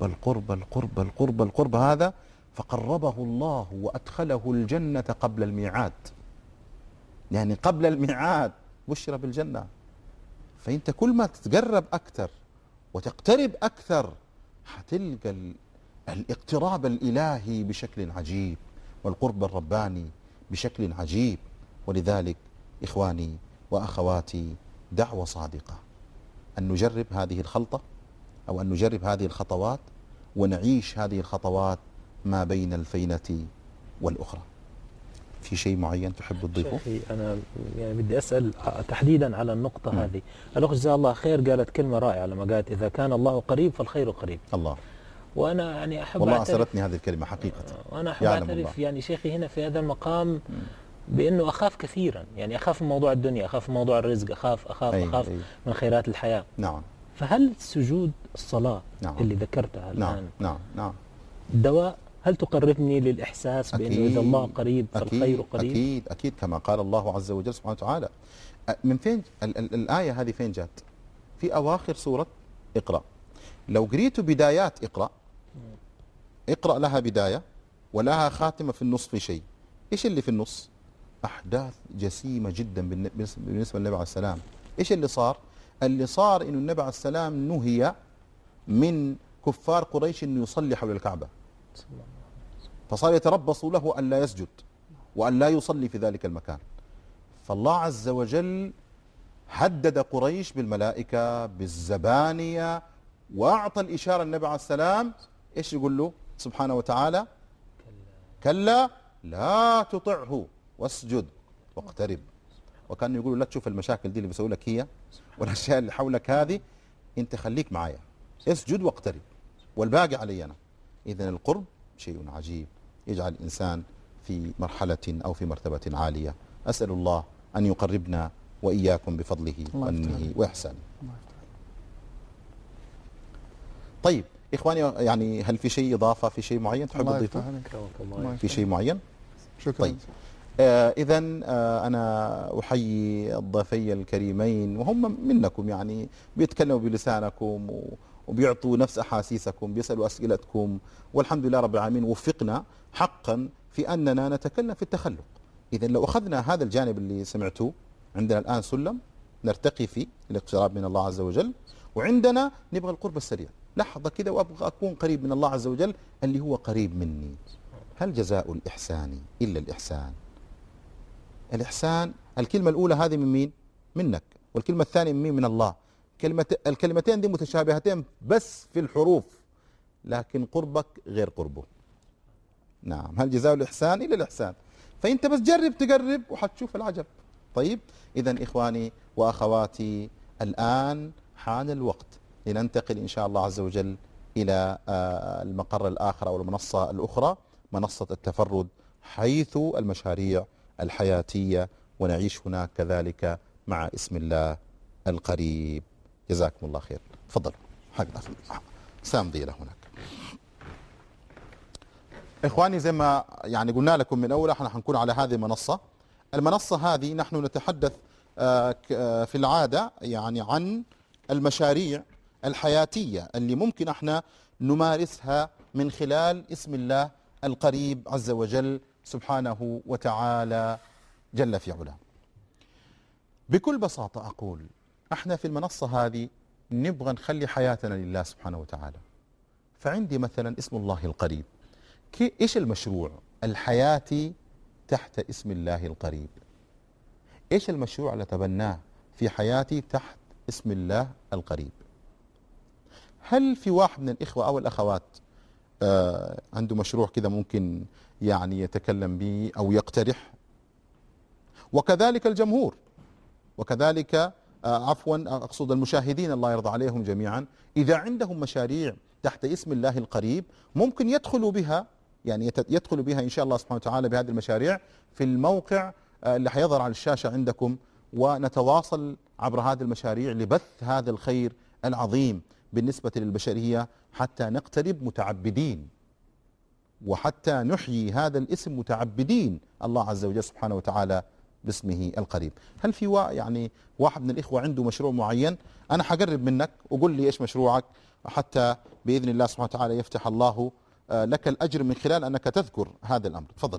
القرب هذا فقربه الله وأدخله الجنة قبل الميعاد. يعني قبل الميعاد بشر بالجنة. فأنت كل ما تتقرب أكثر وتقترب أكثر حتلقى الاقتراب الإلهي بشكل عجيب، والقرب الرباني بشكل عجيب. ولذلك إخواني وأخواتي، دعوة صادقة أن نجرب هذه الخلطة، أو أن نجرب هذه الخطوات، ونعيش هذه الخطوات ما بين الفينة والأخرى. في شيء معين تحب تضيفه؟ شيخي أنا يعني بدي أسأل تحديدا على النقطة هذه. الأخت جزاها الله خير قالت كلمة رائعة لما قالت إذا كان الله قريب فالخير قريب. الله. وأنا يعني أحب والله أسرتني هذه الكلمة حقيقة. وأنا أحب أعترف يعني شيخي هنا في هذا المقام بأنه أخاف كثيرا، يعني أخاف من موضوع الدنيا، أخاف من موضوع الرزق، أخاف من خيرات الحياة. نعم. فهل سجود الصلاة اللي ذكرتها الآن نعم دواء؟ هل تقربني للإحساس بأنه إذا الله قريب فالخير قريب؟ أكيد كما قال الله عز وجل سبحانه وتعالى. من فين الآية هذه فين جات؟ في أواخر سورة اقرأ. لو قريتوا بدايات اقرأ لها بداية ولها خاتمة في النص في شيء. إيش اللي في النص؟ أحداث جسيمة جدا بالنسبة للنبي عليه السلام. إيش اللي صار؟ اللي صار إنه النبي عليه السلام نهي من كفار قريش إنه يصلي حول الكعبة، فصار يتربصوا له أن لا يسجد وأن لا يصلي في ذلك المكان. فالله عز وجل هدد قريش بالملائكة بالزبانية، وأعطى الإشارة النبي عليه السلام إيش يقول له سبحانه وتعالى؟ كلا لا تطعه واسجد واقترب. وكان يقول لا تشوف المشاكل دي اللي بيسوي لك هي والأشياء اللي حولك هذه، أنت خليك معايا، اسجد واقترب والباقي علي أنا. إذن القرب شيء عجيب يجعل الإنسان في مرحلة أو في مرتبة عالية. أسأل الله أن يقربنا وإياكم بفضله ومنه وإحسانه. طيب إخواني، يعني هل في شيء إضافة، في شيء معين تحب تضيفه؟ في شيء معين؟ شكرا. طيب إذن أنا أحيي الضيفي الكريمين، وهم منكم يعني بيتكلموا بلسانكم وبيعطوا نفس أحاسيسكم، بيسألوا أسئلتكم، والحمد لله رب العالمين وفقنا حقا في أننا نتكلم في التخلق. إذن لو أخذنا هذا الجانب اللي سمعتوه، عندنا الآن سلم نرتقي فيه الاقتراب من الله عز وجل، وعندنا نبغى القرب السريع، لحظة كذا وأبغى أكون قريب من الله عز وجل اللي هو قريب مني. هل جزاء الإحسان إلا الإحسان؟ الإحسان الكلمة الأولى هذه من مين؟ منك، والكلمة الثانية من مين؟ من الله. الكلمتين دي متشابهتين بس في الحروف، لكن قربك غير قربه. نعم، هل جزاء الإحسان إلا الإحسان؟ فأنت بس جرب تقرب وحتشوف العجب. طيب إذن إخواني وأخواتي، الآن حان الوقت لننتقل إن شاء الله عز وجل إلى المقر الآخر أو المنصة الأخرى، منصة التفرد، حيث المشاريع الحياتية، ونعيش هناك كذلك مع اسم الله القريب. جزاكم الله خير. تفضلوا حق سامضي له هناك. إخواني زي ما يعني قلنا لكم من أول، احنا حنكون على هذه المنصة هذه نحن نتحدث في العادة يعني عن المشاريع الحياتية اللي ممكن احنا نمارسها من خلال اسم الله القريب عز وجل سبحانه وتعالى جل في علاه. بكل بساطة أقول احنا في المنصة هذه نبغى نخلي حياتنا لله سبحانه وتعالى. فعندي مثلا اسم الله القريب. ايش المشروع الحياتي تحت اسم الله القريب؟ ايش المشروع اللي تبناه في حياتي تحت اسم الله القريب؟ هل في واحد من الإخوة أو الأخوات عنده مشروع كذا ممكن يعني يتكلم به أو يقترح؟ وكذلك الجمهور، وكذلك عفوا أقصد المشاهدين الله يرضى عليهم جميعا، إذا عندهم مشاريع تحت اسم الله القريب ممكن يدخلوا بها، يعني يدخلوا بها إن شاء الله سبحانه وتعالى بهذه المشاريع في الموقع اللي حيظهر على الشاشة عندكم، ونتواصل عبر هذه المشاريع لبث هذا الخير العظيم بالنسبة للبشرية، حتى نقترب متعبدين، وحتى نحيي هذا الاسم متعبدين الله عز وجل سبحانه وتعالى باسمه القريب. هل في يعني واحد من الإخوة عنده مشروع معين؟ أنا حقرب منك وقل لي إيش مشروعك، حتى بإذن الله سبحانه وتعالى يفتح الله لك الأجر من خلال أنك تذكر هذا الأمر. تفضل.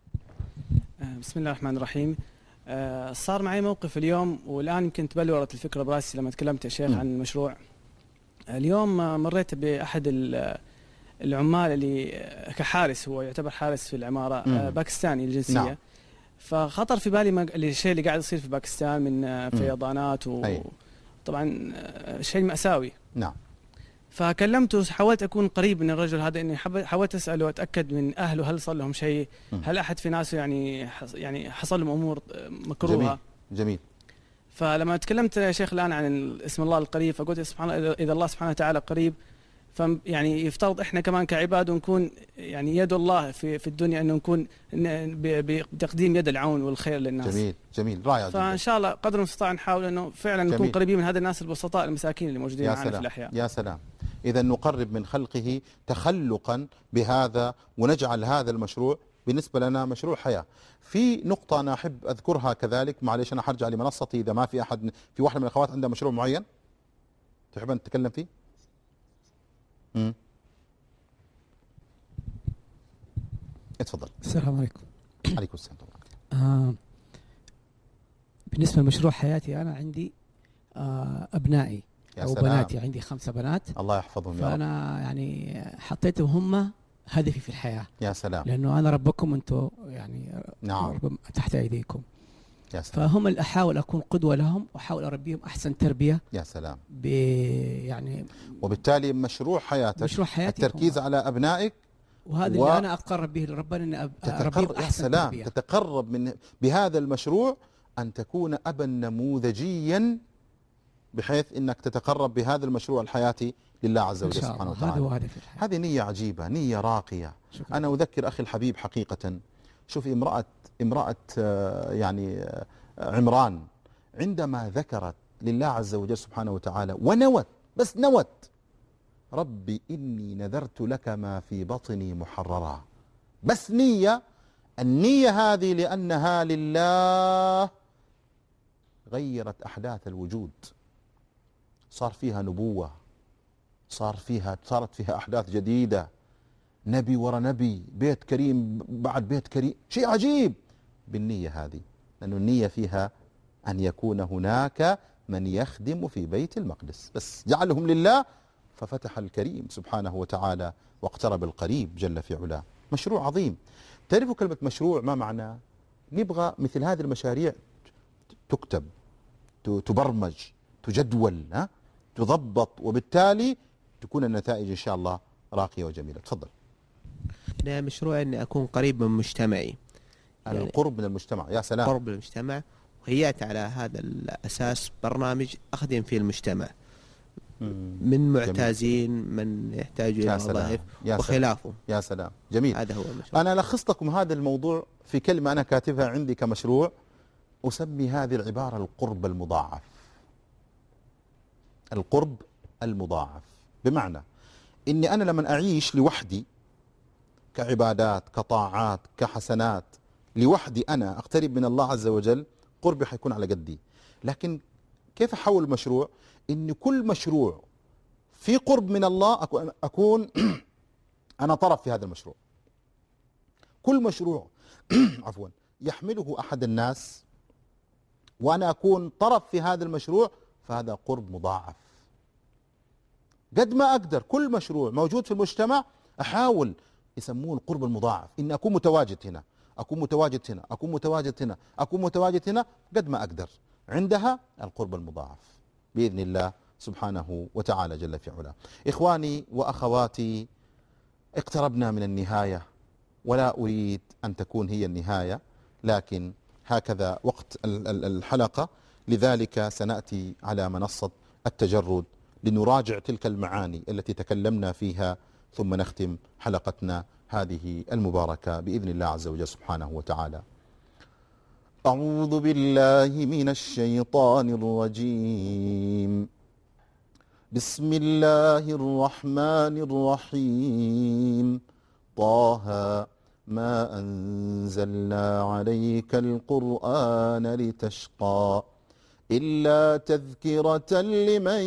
بسم الله الرحمن الرحيم. صار معي موقف اليوم، والآن يمكن تبلورت الفكرة براسي لما تكلمت يا شيخ عن المشروع. اليوم مريت بأحد العمال اللي كحارس، هو يعتبر حارس في العمارة، باكستاني الجنسية. نعم. فخطر في بالي الشيء اللي قاعد يصير في باكستان من فيضانات وطبعا شيء مأساوي. نعم. فكلمته، حاولت أكون قريب من الرجل هذا، إني حاولت أسأله وأتأكد من أهله هل صار لهم شيء، هل أحد في ناسه يعني حصل لهم أمور مكروهة. جميل. فلما تكلمت يا شيخ الآن عن اسم الله القريب، فقلت سبحان الله، إذا الله سبحانه وتعالى قريب، يعني يفترض احنا كمان كعباد نكون يعني يد الله في الدنيا، انه نكون بتقديم يد العون والخير للناس. جميل جميل رائع. فان شاء الله قدر المستطاع نحاول انه فعلا نكون قريبين من هذا الناس البسطاء المساكين اللي موجودين معنا في الاحياء. يا سلام. اذا نقرب من خلقه تخلقا بهذا، ونجعل هذا المشروع بالنسبه لنا مشروع حياه. في نقطه انا احب اذكرها كذلك، معلش انا حرجع لمنصتي اذا ما في احد، في واحده من الاخوات عندها مشروع معين تحب ان تتكلم فيه؟ اتفضل. السلام عليكم. عليكم السلام ورحمة الله. بالنسبة لمشروع حياتي أنا عندي أبنائي أو سلام. بناتي، عندي 5 بنات الله يحفظهم يا رب. فأنا يعني حطيتهم هم هدفي في الحياة. يا سلام. لأنه أنا ربكم أنتم يعني نعم تحت أيديكم. يا سلام. فهم اللي أحاول أكون قدوة لهم وأحاول أربيهم أحسن تربية. يا سلام. يعني وبالتالي مشروع حياتك التركيز على أبنائك، وهذا اللي أنا أتقرب به لربنا أن أربيهم أحسن سلام تربية. تتقرب بهذا المشروع أن تكون أبا نموذجيا، بحيث أنك تتقرب بهذا المشروع الحياتي لله عز وجل سبحانه وتعالى. هذا هو هدفي. هذه نية عجيبة، نية راقية. شكرا. أنا أذكر أخي الحبيب حقيقة، شوفي امرأة يعني عمران عندما ذكرت لله عز وجل سبحانه وتعالى ونوت، بس نوت: ربي إني نذرت لك ما في بطني محررا. بس نية، النية هذه لأنها لله غيرت أحداث الوجود، صار فيها نبوة، صارت فيها أحداث جديدة، نبي ورا نبي، بيت كريم بعد بيت كريم، شيء عجيب بالنية هذه. لأن النية فيها أن يكون هناك من يخدم في بيت المقدس، بس جعلهم لله ففتح الكريم سبحانه وتعالى واقترب القريب جل في علاه. مشروع عظيم. تعرفوا كلمة مشروع ما معناه؟ نبغى مثل هذه المشاريع تكتب، تبرمج، تجدول، تضبط، وبالتالي تكون النتائج إن شاء الله راقية وجميلة. تفضل. أنا مشروع أني أكون قريب من مجتمعي، يعني القرب من المجتمع. يا سلام. قرب من المجتمع، وهيأت على هذا الأساس برنامج أخدم فيه المجتمع من معتازين، من يحتاج إلى وظائف وخلافه. يا سلام جميل. هذا هو المشروع. أنا لخصت لكم هذا الموضوع في كلمة أنا كاتبها عندي كمشروع، أسمي هذه العبارة القرب المضاعف. القرب المضاعف بمعنى إني أنا لما أعيش لوحدي كعبادات، كطاعات، كحسنات، لوحدي أنا أقترب من الله عز وجل، قربي حيكون على قدي. لكن كيف أحول المشروع؟ إن كل مشروع في قرب من الله أكون أنا طرف في هذا المشروع. كل مشروع عفوا يحمله أحد الناس وأنا أكون طرف في هذا المشروع، فهذا قرب مضاعف. قد ما أقدر كل مشروع موجود في المجتمع أحاول، يسموه القرب المضاعف، إن أكون متواجد هنا، أكون متواجد هنا، أكون متواجد هنا، أكون متواجد هنا، قد ما أقدر. عندها القرب المضاعف بإذن الله سبحانه وتعالى جل في علاه. إخواني وأخواتي، اقتربنا من النهاية، ولا أريد أن تكون هي النهاية، لكن هكذا وقت الحلقة، لذلك سنأتي على منصة التجرد لنراجع تلك المعاني التي تكلمنا فيها، ثم نختم حلقتنا هذه المباركة بإذن الله عز وجل سبحانه وتعالى. أعوذ بالله من الشيطان الرجيم. بسم الله الرحمن الرحيم. طه ما أنزلنا عليك القرآن لتشقى إلا تذكرة لمن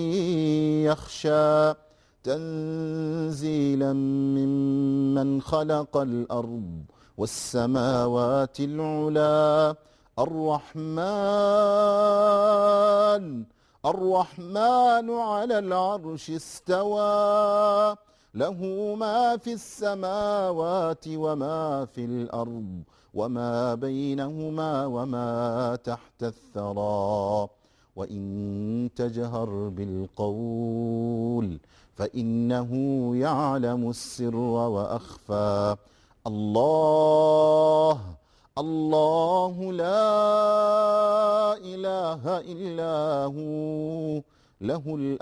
يخشى تنزيلا ممن خلق الأرض والسماوات العلى الرحمن على العرش استوى له ما في السماوات وما في الأرض وما بينهما وما تحت الثرى وإن تجهر بالقول فإنه يعلم السر وأخفى. الله لا إله إلا هو له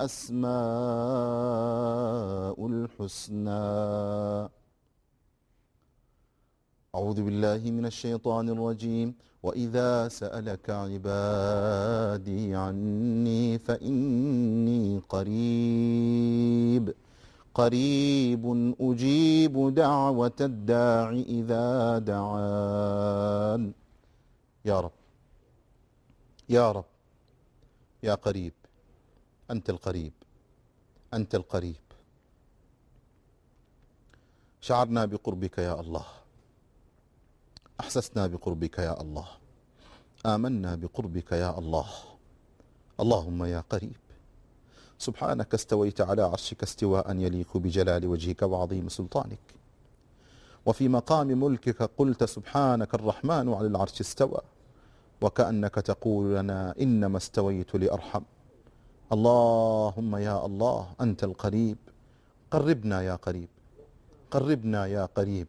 الأسماء الحسنى. أعوذ بالله من الشيطان الرجيم. وإذا سألك عبادي عني فإني قريب أجيب دعوة الداع إذا دعان. يا رب يا رب يا قريب، أنت القريب، أنت القريب. شعرنا بقربك يا الله، أحسسنا بقربك يا الله، آمنا بقربك يا الله. اللهم يا قريب، سبحانك استويت على عرشك استواء يليق بجلال وجهك وعظيم سلطانك، وفي مقام ملكك قلت سبحانك الرحمن على العرش استوى، وكأنك تقول لنا إنما استويت لأرحم. اللهم يا الله أنت القريب، قربنا يا قريب، قربنا يا قريب،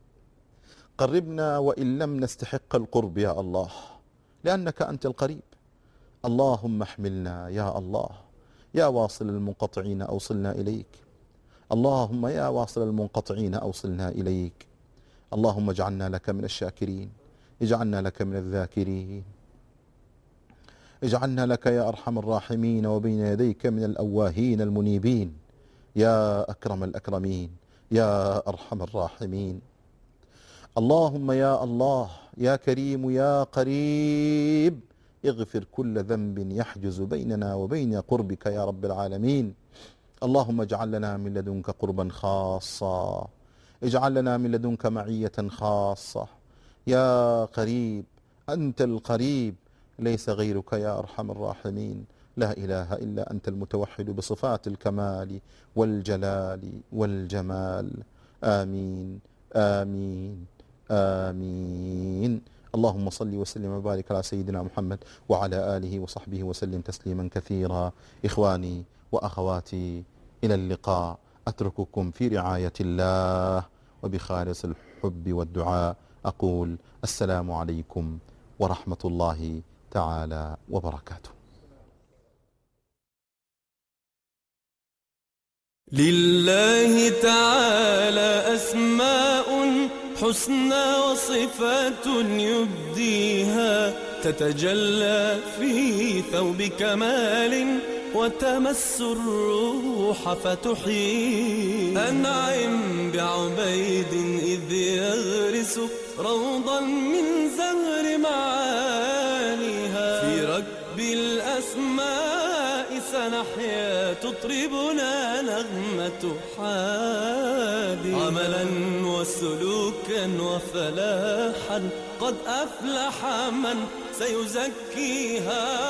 قربنا وإن لم نستحق القرب يا الله، لأنك أنت القريب. اللهم احملنا يا الله، يا واصل المنقطعين أوصلنا إليك. اللهم يا واصل المنقطعين أوصلنا إليك. اللهم اجعلنا لك من الشاكرين، اجعلنا لك من الذاكرين، اجعلنا لك يا أرحم الراحمين وبين يديك من الأواهين المنيبين، يا أكرم الأكرمين، يا أرحم الراحمين. اللهم يا الله يا كريم يا قريب، اغفر كل ذنب يحجز بيننا وبين قربك يا رب العالمين. اللهم اجعل لنا من لدنك قربا خاصا، اجعل لنا من لدنك معية خاصة. يا قريب أنت القريب، ليس غيرك يا أرحم الراحمين. لا إله إلا أنت المتوحد بصفات الكمال والجلال والجمال. آمين آمين آمين. اللهم صل وسلم وبارك على سيدنا محمد وعلى آله وصحبه وسلم تسليما كثيرا. إخواني وأخواتي، إلى اللقاء، أترككم في رعاية الله وبخالص الحب والدعاء. أقول السلام عليكم ورحمة الله تعالى وبركاته. لله تعالى أسماء حسنى وصفات يبديها، تتجلى في ثوب كمال وتمس الروح فتحييها. أنعم بعبيد إذ يغرس روضا من زهر معانيها، في ركب الأسماء سنحيا تطربنا نغمة حادي. عملا وسلوكا وفلاحا قد أفلح من سيزكيها.